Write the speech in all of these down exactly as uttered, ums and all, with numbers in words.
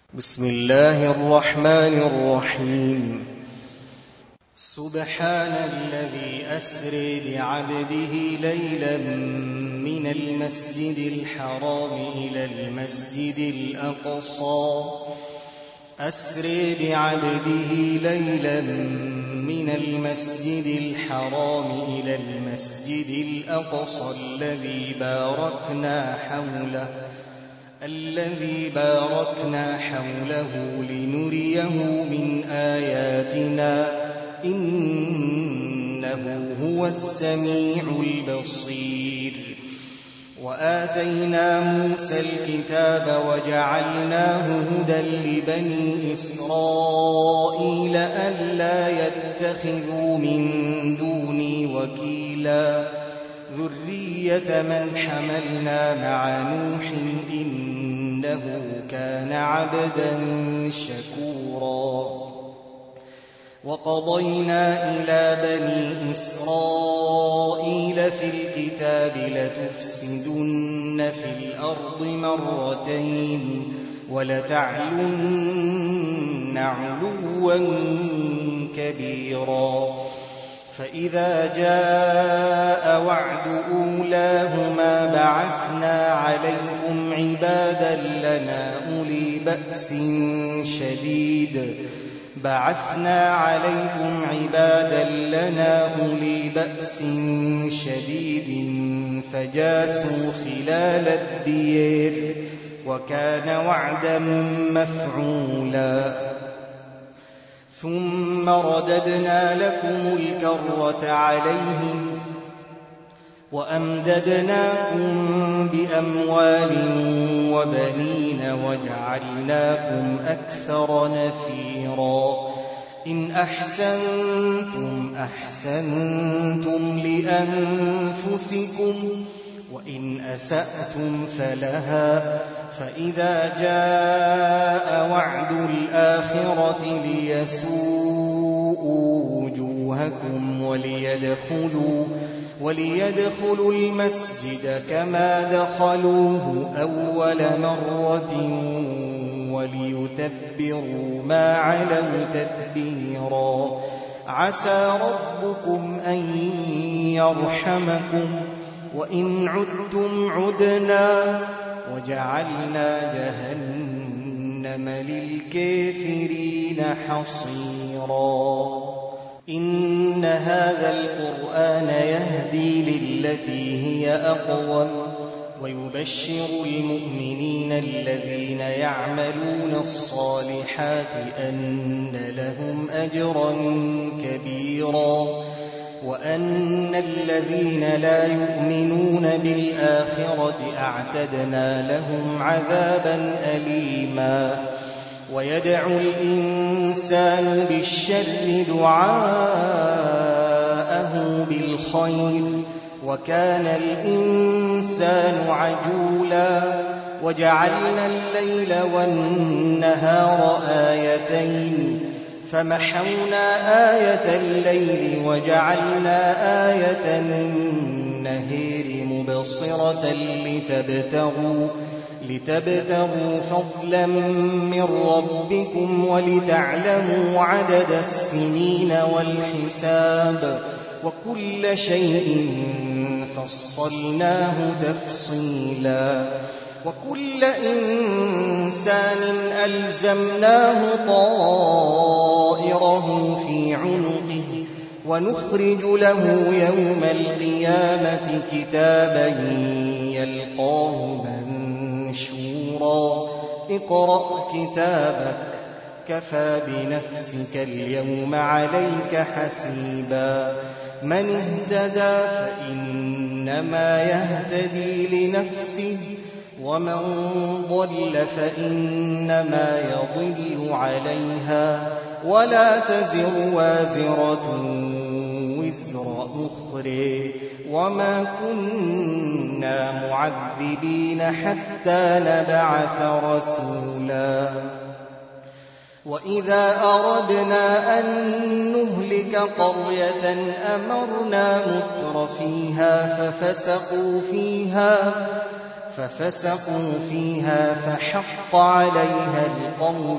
بسم الله الرحمن الرحيم. سبحان الذي أسري بعبده ليلا من المسجد الحرام إلى المسجد الأقصى أسري بعبده ليلا من المسجد الحرام إلى المسجد الأقصى الذي باركنا حوله الذي باركنا حوله لنريه من آياتنا إنه هو السميع البصير. وآتينا موسى الكتاب وجعلناه هدى لبني إسرائيل ألا يتخذوا من دوني وكيلا ذرية من حملنا مع نوح إنه كان عبدا شكورا. وقضينا إلى بني إسرائيل في الكتاب لتفسدن في الأرض مرتين ولتعلن علوا كبيرا. فإذا جاء وعد أولاهما بعثنا عليكم عبادا لنا أولي بأس شديد بعثنا عليكم عبادا لنا أولي بأس شديد فجاسوا خلال الدير وكان وعدا مفعولا. ثم رددنا لكم الكرة عليهم وأمددناكم بأموال وبنين وجعلناكم أكثر نفيرا. إن أحسنتم أحسنتم لأنفسكم وإن أسأتم فلها. فإذا جاء وعد الآخرة ليسوءوا وجوهكم وليدخلوا وليدخلوا المسجد كما دخلوه أول مرة وليتبروا ما علوا تتبيرا. عسى ربكم أن يرحمكم وإن عدتم عدنا وجعلنا جهنم للكافرين حصيرا. إن هذا القرآن يهدي للتي هي أقوم ويبشر المؤمنين الذين يعملون الصالحات أن لهم أجرا كبيرا وأن الذين لا يؤمنون بالآخرة أعتدنا لهم عذابا أليما. ويدعو الإنسان بالشر دعاءه بالخير وكان الإنسان عجولا. وجعلنا الليل والنهار آيتين فمحونا آية الليل وجعلنا آية النهار مبصرة لتبتغوا لتبتغوا فضلا من ربكم ولتعلموا عدد السنين والحساب وكل شيء فصلناه تفصيلا. وكل إنسان ألزمناه طائره في عنقه ونخرج له يوم القيامة كتابا يلقاه منشورا. اقرأ كتابك كفى بنفسك اليوم عليك حسيبا. من اهتدى فإنما يهتدي لنفسه ومن ضل فإنما يضل عليها ولا تزر وازرة وزر أخرى وما كنا معذبين حتى نبعث رسولا. وإذا أردنا أن نهلك قرية أمرنا متر فيها ففسقوا فيها ففسقوا فيها فحق عليها القول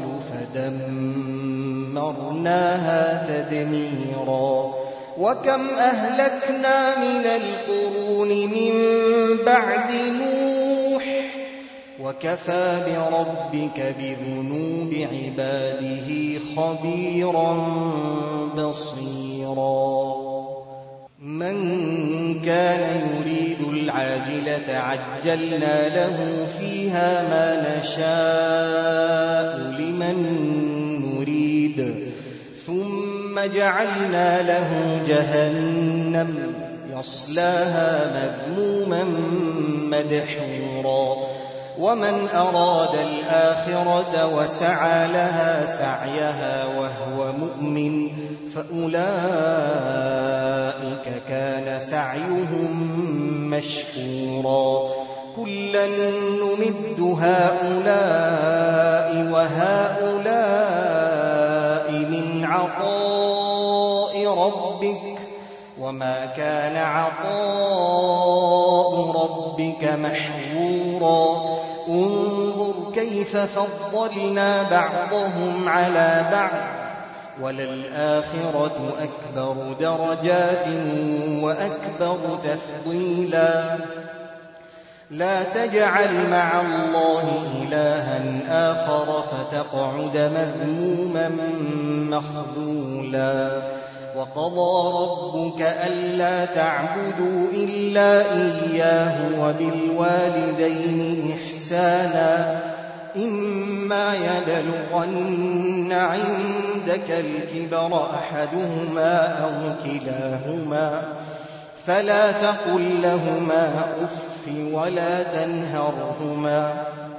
فدمرناها تدميرا وكم أهلكنا من القرون من بعد نوح وكفى بربك بذنوب عباده خبيرا بصيرا من كان يريد العاجلة عجلنا له فيها ما نشاء لمن نريد ثم جعلنا له جهنم يصلاها مذموما مدحورا ومن أراد الآخرة وسعى لها سعيها وهو مؤمن فأولئك كان سعيهم مشكورا كلا نمد هؤلاء وهؤلاء من عطاء ربك وما كان عطاء ربك محظورا انظر كيف فضلنا بعضهم على بعض وللآخرة أكبر درجات وأكبر تفضيلا لا تجعل مع الله إلها آخر فتقعد مذموما مخذولا وقضى ربك ألا تعبدوا إلا إياه وبالوالدين إحسانا إما يبلغن عندك الكبر أحدهما أو كلاهما فلا تقل لهما أف ولا تنهرهما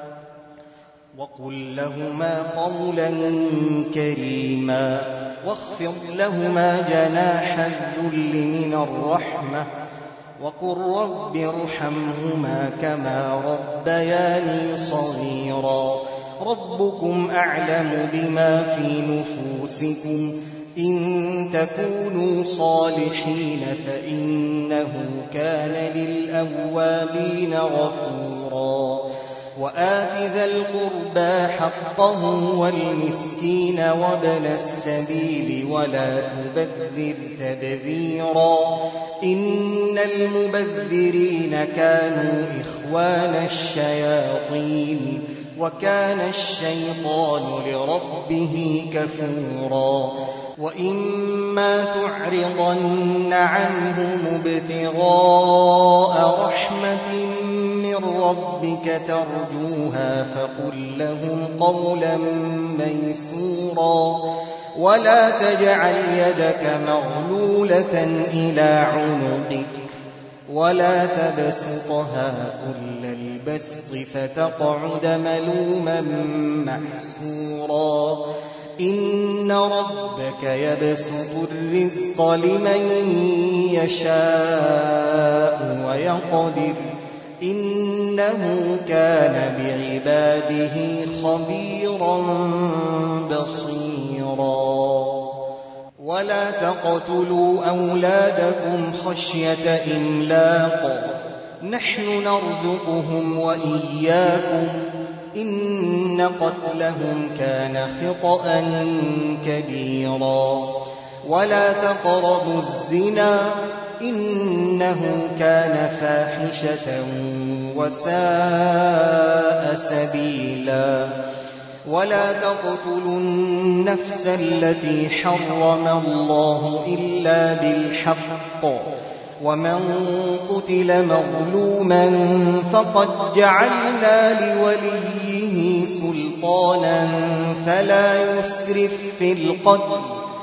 وقل لهما قولا كريما واخفض لهما جناح الذل من الرحمة وقل رب ارحمهما كما ربياني صغيرا ربكم أعلم بما في نفوسكم إن تكونوا صالحين فإنه كان للأوابين غفورا وآت ذا القربى حقه والمسكين وابن السبيل ولا تبذر تبذيرا إن المبذرين كانوا إخوان الشياطين وكان الشيطان لربه كفورا وإما تعرضن عنهم ابتغاء رحمة من ربك ترجوها فقل لهم قولا ميسورا ولا تجعل يدك مغلولة إلى عنقك ولا تبسطها كل البسط فتقعد ملوما محسورا إن ربك يبسط الرزق لمن يشاء ويقدر إنه كان بعباده خبيرا بصيرا ولا تقتلوا أولادكم خشية إملاق نحن نرزقهم وإياكم إن قتلهم كان خطأ كبيرا ولا تقربوا الزنا إنه كان فاحشة وساء سبيلا ولا تقتلوا النفس التي حرم الله إلا بالحق ومن قتل مظلوما فقد جعلنا لوليه سلطانا فلا يسرف في القتل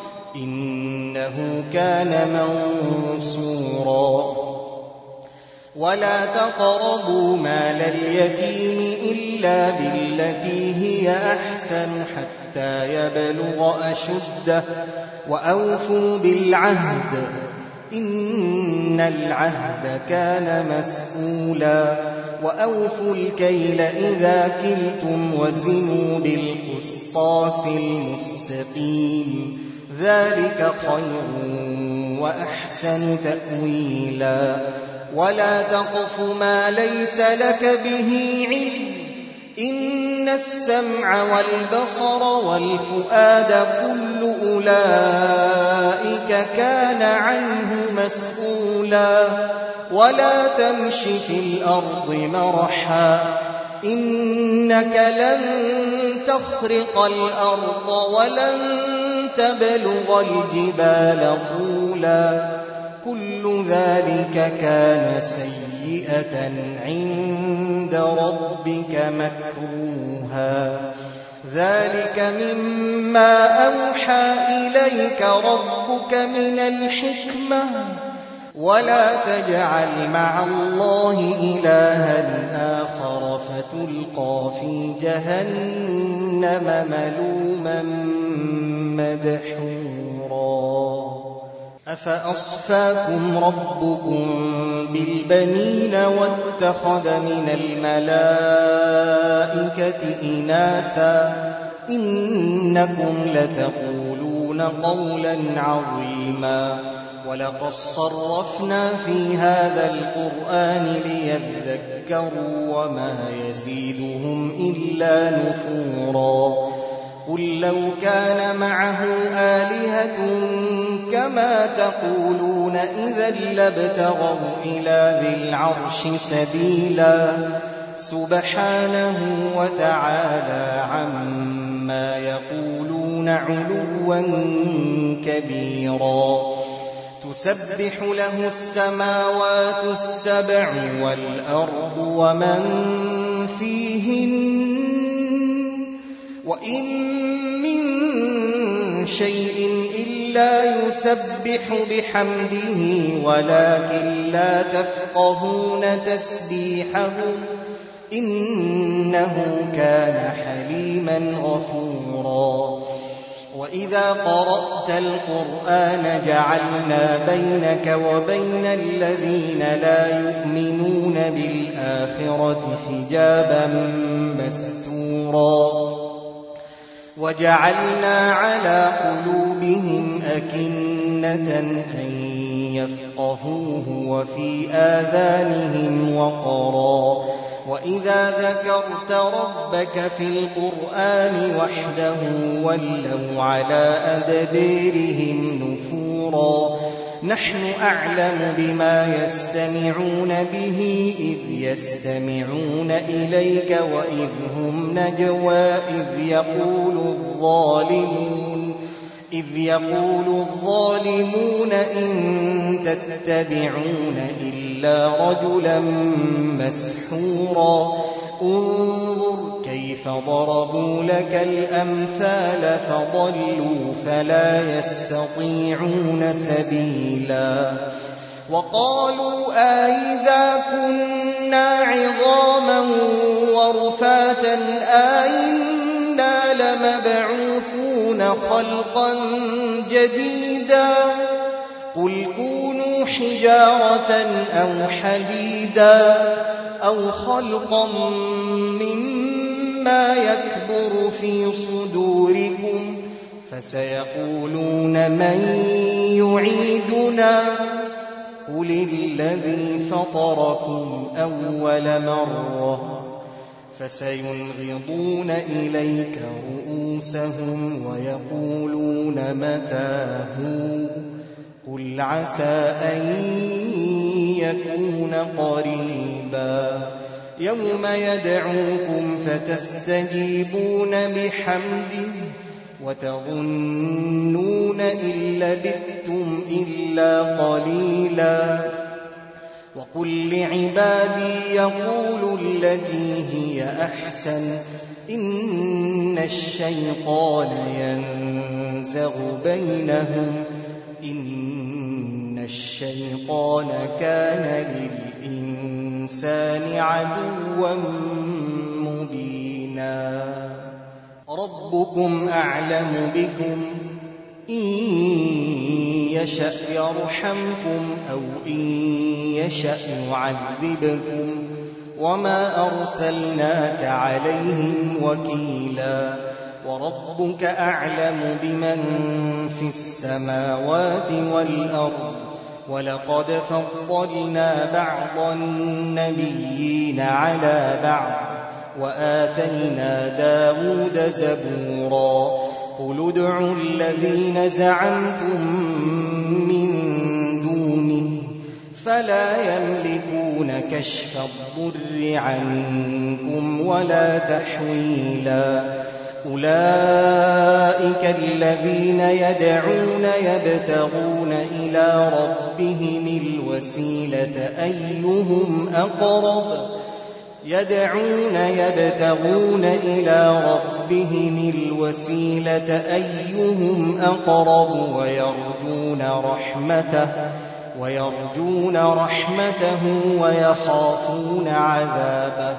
إنه كان منصورا ولا تقربوا مال اليتيم إلا بالتي هي أحسن حتى يبلغ أشده وأوفوا بالعهد إن العهد كان مسؤولا وأوفوا الكيل إذا كلتم وزنوا بالقسطاس المستقيم ذلك خير وأحسن تأويلا ولا تقف ما ليس لك به علم إن السمع والبصر والفؤاد كل أولئك كان عنه مسؤولا ولا تمش في الأرض مرحا إنك لن تخرق الأرض ولن تبلغ الجبال طولا كل ذلك كان سيئة عند ربك مكروها ذلك مما أوحى إليك ربك من الحكمة ولا تجعل مع الله إلها آخر فتلقى في جهنم ملوما مدحورا أفأصفاكم ربكم بالبنين واتخذ من الملائكة إناثا إنكم لتقولون قولا عظيما ولقد صرفنا في هذا القرآن ليذكروا وما يزيدهم إلا نفورا قل لو كان معه آلهة كما تقولون إذا لابتغوا إلى ذي العرش سبيلا سبحانه وتعالى عما يقولون علوا كبيرا تسبح له السماوات السبع والأرض ومن فيهن وإن من شيء إلا يسبح بحمده ولكن لا تفقهون تسبيحهم إنه كان حليما غفورا وإذا قرأت القرآن جعلنا بينك وبين الذين لا يؤمنون بالآخرة حجابا مستورا وجعلنا على قلوبهم أكنة أن يفقهوه وفي آذانهم وقرا وإذا ذكرت ربك في القرآن وحده ولوا على أدبيرهم نفورا نحن أعلم بما يستمعون به إذ يستمعون إليك وإذ هم نجوى إذ يقول الظالمون إذ يقول الظالمون إن تتبعون إلا رجلا مسحورا انظر كيف ضربوا لك الأمثال فضلوا فلا يستطيعون سبيلا وقالوا أئذا كنا عظاما ورفاتا أئنا لمبعوثون خلقا جديدا قل كونوا حجارة أو حديدا أو خلقا مما يكبر في صدوركم فسيقولون من يعيدنا قل الذي فطركم أول مرة فسينغضون إليك رؤوسهم ويقولون متى قل عسى أن يكون قريبا يوم يدعوكم فتستجيبون بحمده وتظنون إن لبثتم إلا قليلا وقل لعبادي يقولوا التي هي أحسن إن الشيطان ينزغ بينهم إن الشيطان كان للإنسان عدوا مبينا ربكم أعلم بكم إن يشأ يرحمكم أو إن يشأ يعذبكم وما أرسلناك عليهم وكيلا وربك أعلم بمن في السماوات والأرض وَلَقَدْ فَضَّلْنَا بَعْضَ النَّبِيِّينَ عَلَىٰ بَعْضٍ وَآتَيْنَا دَاوُودَ زَبُورًا قُلِ ادْعُوا الَّذِينَ زَعَمْتُم مِّن دُونِهِ فَلَا يَمْلِكُونَ كَشْفَ الضُّرِّ عَنكُمْ وَلَا تَحْوِيلًا أُولَٰئِكَ الَّذِينَ يَدْعُونَ يَبْتَغُونَ إِلَىٰ رَبِّهِمِ الْوَسِيلَةَ أَيُّهُمْ أَقْرَبُ يَدْعُونَ يَبْتَغُونَ إِلَىٰ رَبِّهِمِ الْوَسِيلَةَ أَيُّهُمْ أَقْرَبُ وَيَرْجُونَ رَحْمَتَهُ وَيَرْجُونَ رَحْمَتَهُ وَيَخَافُونَ عَذَابَهُ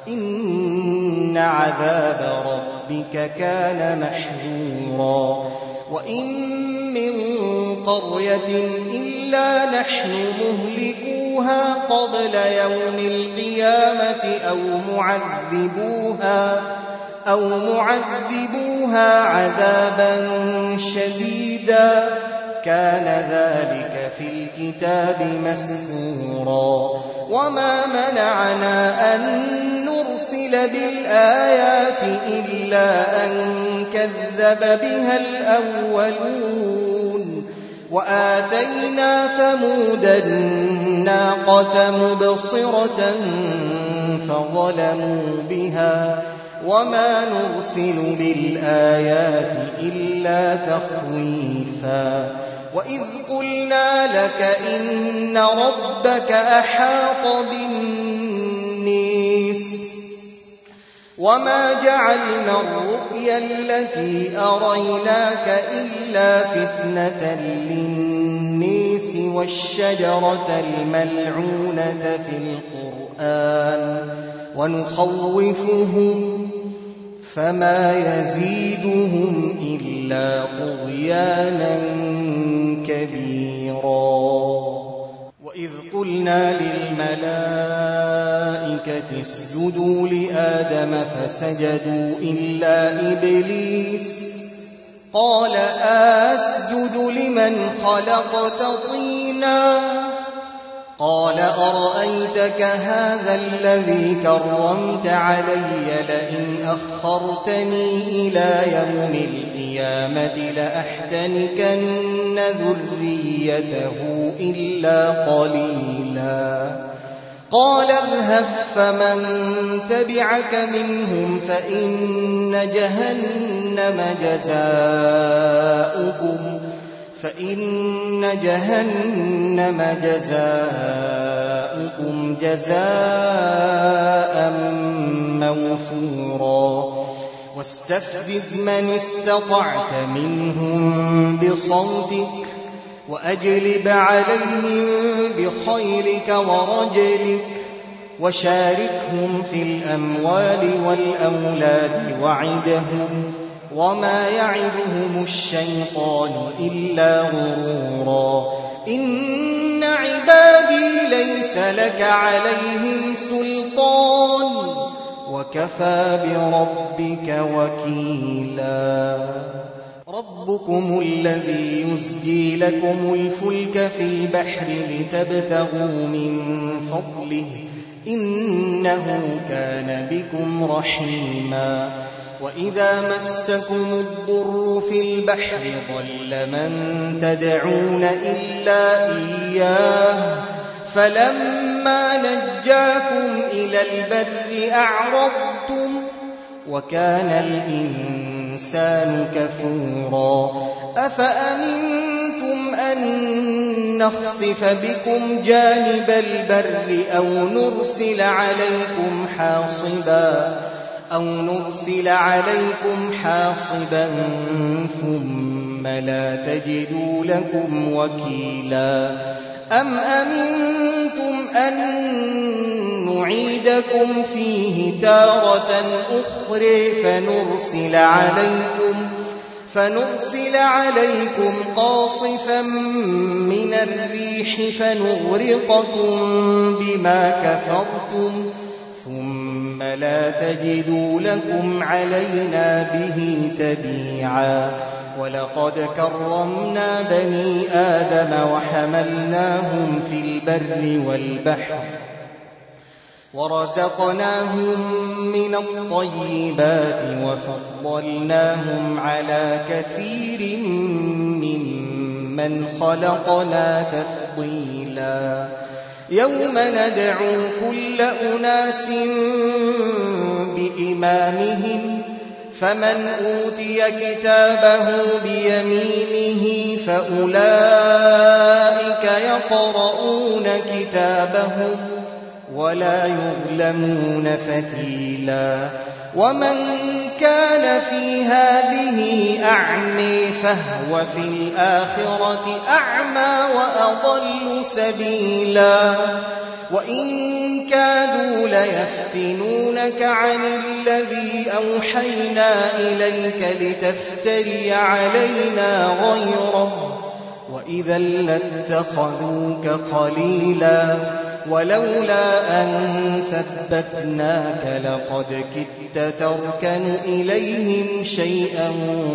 إِنَّ عَذَابَ رَبِّكَ كَانَ مَحْذُورًا وَإِن مِّن قَرْيَةٍ إِلَّا نَحْنُ مُهْلِكُوهَا قَبْلَ يَوْمِ الْقِيَامَةِ أَوْ مُعَذِّبُوهَا أَوْ مُعَذِّبُوهَا عَذَابًا شَدِيدًا كَانَ ذَلِكَ فِي الْكِتَابِ مَسْطُورًا وَمَا مَنَعَنَا أَن نُّرْسِلَ بِالْآيَاتِ إِلَّا أَن كَذَّبَ بِهَا الْأَوَّلُونَ وَآتَيْنَا ثَمُودَ النَّاقَةَ مُبْصِرَةً فَظَلَمُوا بِهَا وَمَا نُرْسِلُ بِالْآيَاتِ إِلَّا تَخْوِيفًا وَإِذْ قُلْنَا لَكَ إِنَّ رَبَّكَ أَحَاطَ بِالنَّاسِ وَمَا جَعَلْنَا الرُّؤْيَا الَّتِي أَرَيْنَاكَ إِلَّا فِتْنَةً لِّلنَّاسِ وَالشَّجَرَةَ الْمَلْعُونَةَ فِي الْقُرْآنِ وَنُخَوِّفُهُمْ فَمَا يَزِيدُهُمْ إِلَّا طُغْيَانًا كَبِيرًا وَإِذْ قُلْنَا لِلْمَلَائِكَةِ اسْجُدُوا لِآدَمَ فَسَجَدُوا إِلَّا إِبْلِيسَ قَالَ أَسْجُدُ لِمَنْ خَلَقْتَ طِينًا قَالَ أَرَأَيْتَكَ هَٰذَا الَّذِي كَرَّمْتَ عَلَيَّ لَئِنْ أَخَّرْتَنِي إِلَىٰ يَوْمِ الْقِيَامَةِ لَأَحْتَنِكَنَّ ذُرِّيَّتَهُ إِلَّا قَلِيلًا قَالَ اذْهَبْ فَمَن تَبِعَكَ مِنْهُمْ فَإِنَّ جَهَنَّمَ جَزَاؤُكُمْ فَإِنَّ جَهَنَّمَ جَزَاؤُكُمْ جَزَاءً مَّوْفُورًا وَاسْتَفْزِزْ مَنِ اسْتَطَعْتَ مِنْهُم بِصَوْتِكَ وَأَجْلِبْ عَلَيْهِم بِخَيْلِكَ وَرَجِلِكَ وَشَارِكْهُمْ فِي الْأَمْوَالِ وَالْأَوْلَادِ وَعِدْهُمْ وَمَا يَعِدُهُمُ الشَّيْطَانُ إِلَّا غُرُورًا إِنَّ عِبَادِي لَيْسَ لَكَ عَلَيْهِمْ سُلْطَانٌ وَكَفَىٰ بِرَبِّكَ وَكِيلًا رَبُّكُمُ الَّذِي يُزْجِي لَكُمُ الْفُلْكَ في الْبَحْرِ لِتَبْتَغُوا مِن فَضْلِهِ إِنَّهُ كَانَ بِكُمْ رَحِيمًا وَإِذَا مَسَّكُمُ الضُّرُّ فِي الْبَحْرِ ضَلَّ مَن تَدْعُونَ إِلَّا إِيَّاهُ فَلَمَّا نَجَّاكُمْ إِلَى الْبَرِّ أَعْرَضْتُمْ وَكَانَ الْإِنسَانُ كَفُورًا أَفَأَمِنتُمْ أَن نَّخْسِفَ بِكُمْ جَانِبَ الْبَرِّ أَوْ نُرْسِلَ عَلَيْكُمْ حَاصِبًا أَوْ نُرْسِلَ عَلَيْكُمْ حَاصِبًا ثُمَّ لَا تَجِدُوا لَكُمْ وَكِيلًا أَمْ أَمِنتُمْ أَن نُّعِيدَكُمْ فِيهِ تَارَةً أُخْرَىٰ فَنُرْسِلَ عَلَيْكُمْ فَنُرْسِلَ عَلَيْكُمْ قَاصِفًا مِّنَ الرِّيحِ فَنُغْرِقَكُم بِمَا كَفَرْتُمْ ثم لا تجدوا لكم علينا به تبيعا ولقد كرمنا بني آدم وحملناهم في البر والبحر ورزقناهم من الطيبات وفضلناهم على كثير ممن خلقنا تفضيلا يوم ندعو كل أناس بإمامهم فمن أوتي كتابه بيمينه فأولئك يقرؤون كتابهم ولا يظلمون فتيلا ومن كان في هذه أعمي فهو في الآخرة أعمى وأضل سبيلا وإن كادوا ليفتنونك عن الذي أوحينا إليك لتفتري علينا غيره وإذا لاتخذوك خليلا ولولا أن ثبتناك لقد كدت تركن إليهم شيئا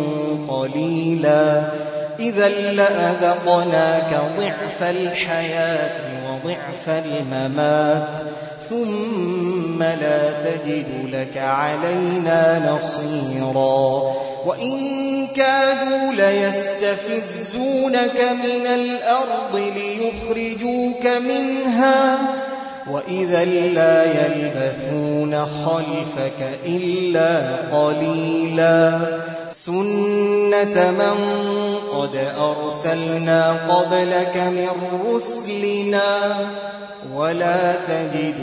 قليلا إذا لأذقناك ضعف الحياة وضعف الممات ثم لا تجد لك علينا نصيرا وإن كادوا ليستفزونك من الأرض ليخرجوك منها وإذا لا يلبثون خلفك إلا قليلا سنة من قد أرسلنا قبلك من رسلنا ولا تجد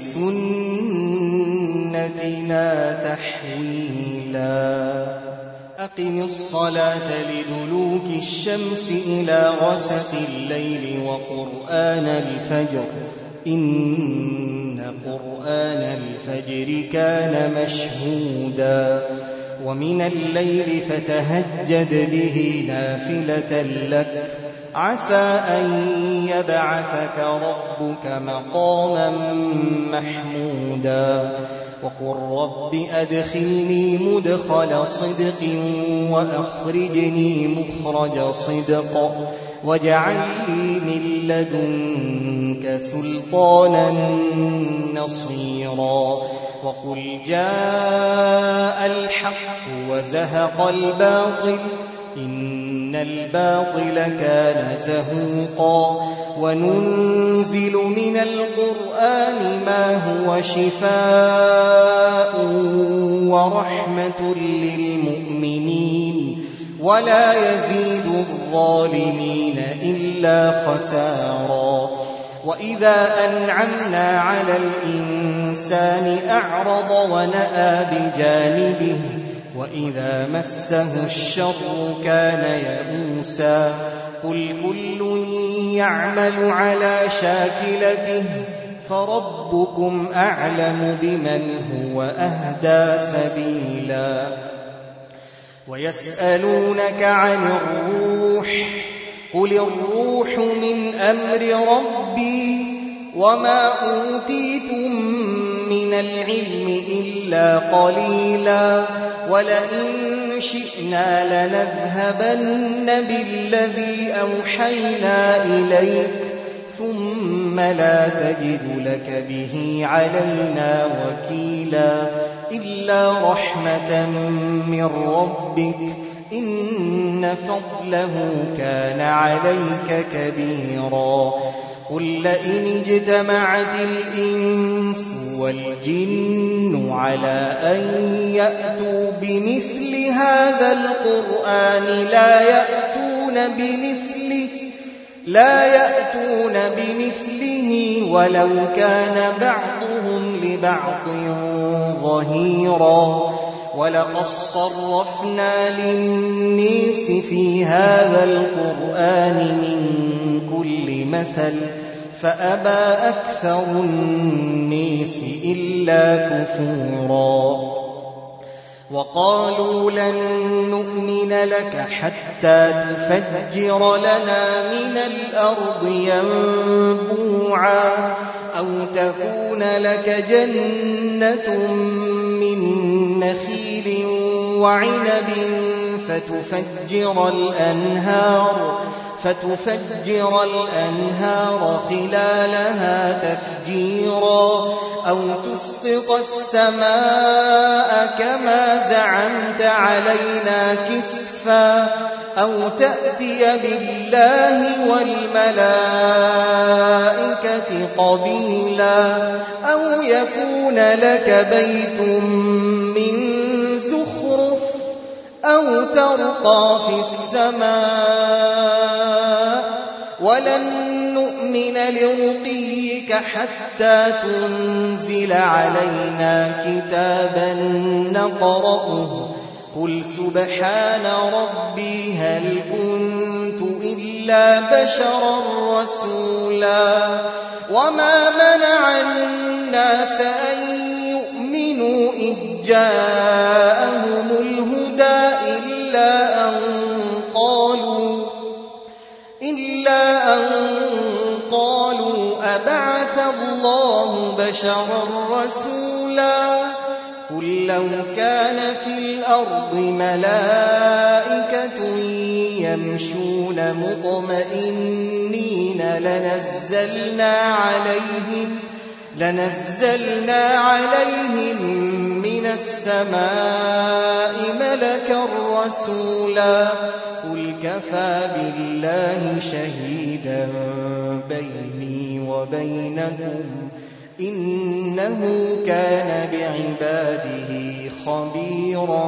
لسنتنا تحويلا أقم الصلاة لدلوك الشمس إلى غسق الليل وقرآن الفجر إن قرآن الفجر كان مشهودا ومن الليل فتهجد به نافلة لك عسى أن يبعثك ربك مقاما محمودا وقل رب أدخلني مدخل صدق وأخرجني مخرج صدق واجعل لي من لدنك سلطانا نصيرا وقل جاء الحق وزهق الباطل إن الباطل كان زهوقا وننزل من القرآن ما هو شفاء ورحمة للمؤمنين ولا يزيد الظالمين إلا خسارا وإذا أنعمنا على الإنسان أعرض ونأى بجانبه وإذا مسه الشر كان يئوسا قل كل يعمل على شاكلته فربكم أعلم بمن هو أهدى سبيلا ويسألونك عن الروح قل الروح من أمر ربي وما أوتيتم من العلم إلا قليلا ولئن شئنا لنذهبن بالذي أوحينا إليك ثم لا تجد لك به علينا وكيلا إلا رحمة من ربك إن فضله كان عليك كبيرا قل لئن اجتمعت الإنس والجن على أن يأتوا بمثل هذا القرآن لا يأتون بمثله لا يأتون بمثله ولو كان بعضهم لبعض ظهيرا ولقد صرفنا للناس في هذا القرآن من كل مثل فأبى أكثر الناس إلا كفورا وقالوا لن نؤمن لك حتى تفجر لنا من الأرض ينبوعا أو تكون لك جنة من نخيل وعنب فتفجر الأنهار فتفجر الأنهار خلالها تفجيرا أو تسقط السماء كما زعمت علينا كسفا أو تأتي بالله والملائكة قبيلا أو يكون لك بيت من زخرف أو ترقى في السماء ولن نؤمن لرقيك حتى تنزل علينا كتابا نقرأه قل سبحان ربي هل كنت إلا بشرا رسولا وما منع الناس أن يؤمنوا إذ جاءهم الهدى إلا أن قالوا إلا أن قالوا أبعث الله بشرا رسولا قل لو كان في الأرض ملائكة يمشون مطمئنين لنزلنا عليهم لنزلنا عليهم من السماء ملكا رسولا قل كفى بالله شهيدا بيني وبينكم إنه كان بعباده خبيرا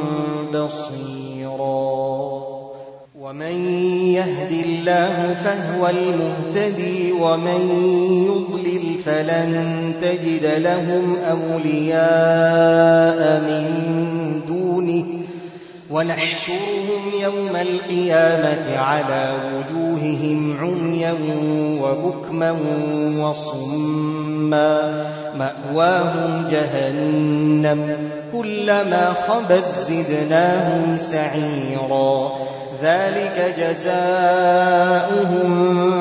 بصيرا ومن يهد الله فهو المهتدي ومن يضلل فلن تجد لهم أولياء من دونه ونحشرهم يوم القيامة على وجوههم عميا وبكما وصما مأواهم جهنم كلما خبت زدناهم سعيرا ذلك جزاؤهم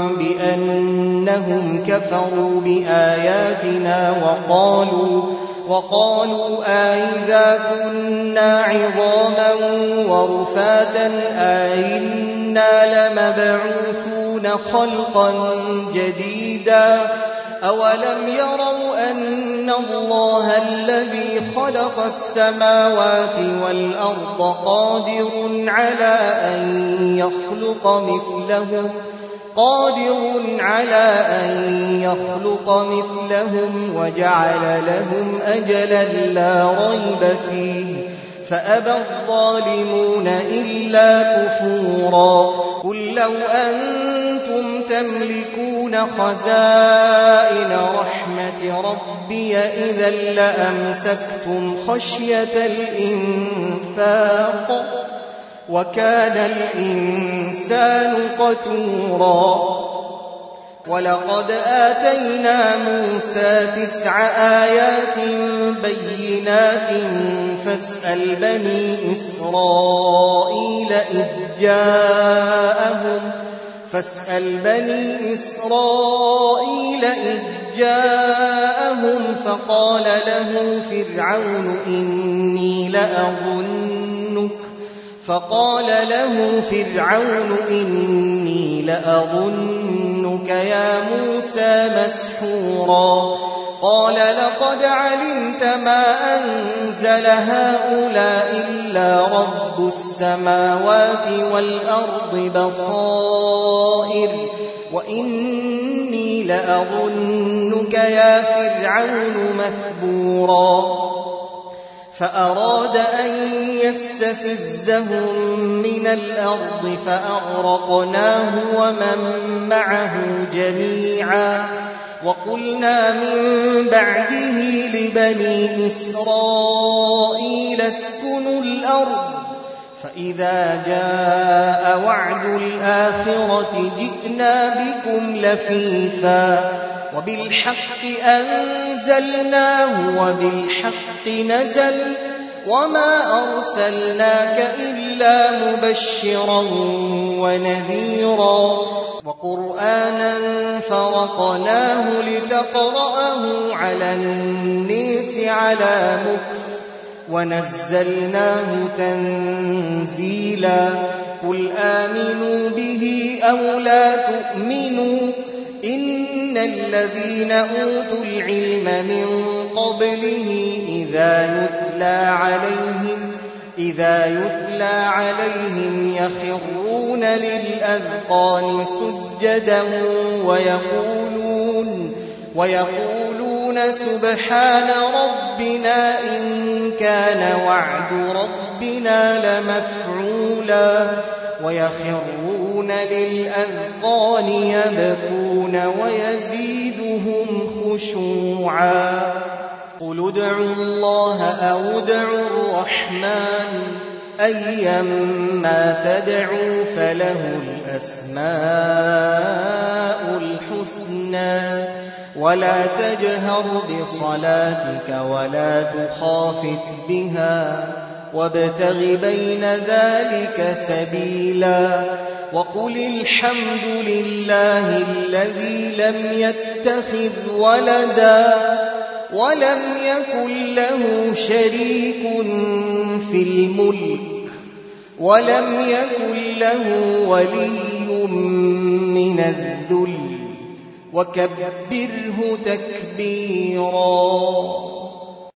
بأنهم كفروا بآياتنا وقالوا وقالوا أئذا كنا عظاما ورفاتا أئنا لمبعوثون خلقا جديدا أولم يروا أن الله الذي خلق السماوات والأرض قادر على أن يخلق مثلهم قادر على أن يخلق مثلهم وجعل لهم أجلا لا ريب فيه فأبى الظالمون إلا كفورا قل لو أنتم تملكون خزائن رحمة ربي إذا لأمسكتم خشية الإنفاق وكان الإنسان قتورا ولقد آتينا موسى تسع آيات بينات فاسأل بني إسرائيل إذ جاءهم فاسأل بني إسرائيل إذ جاءهم فقال له فرعون إني لأظنك فقال له فرعون إني لأظنك يا موسى مسحورا قال لقد علمت ما أنزل هؤلاء إلا رب السماوات والأرض بصائر وإني لأظنك يا فرعون مثبورا فأراد أن يستفزهم من الأرض فأغرقناه ومن معه جميعا وقلنا من بعده لبني إسرائيل اسكنوا الأرض فإذا جاء وعد الآخرة جئنا بكم لفيفا وبالحق أنزلناه وبالحق نزل وما أرسلناك إلا مبشرا ونذيرا وقرآنا فرقناه لتقرأه على الناس على مكث ونزلناه تنزيلا قل آمنوا به أو لا تؤمنوا إن الذين أوتوا العلم من قبله إذا يتلى عليهم إذا يتلى عليهم يخرون للأذقان سجدا ويقولون ويقولون سبحان ربنا إن كان وعد ربنا لمفعولا ويخرون للأذقان يبكون ويزيدهم خشوعا قل ادعوا الله أو ادعوا الرحمن أيما تدعوا فله الأسماء الحسنى ولا تجهر بصلاتك ولا تخافت بها وابتغ بين ذلك سبيلا وقل الحمد لله الذي لم يتخذ ولدا ولم يكن له شريك في الملك ولم يكن له ولي من الذل وكبره تكبيرا.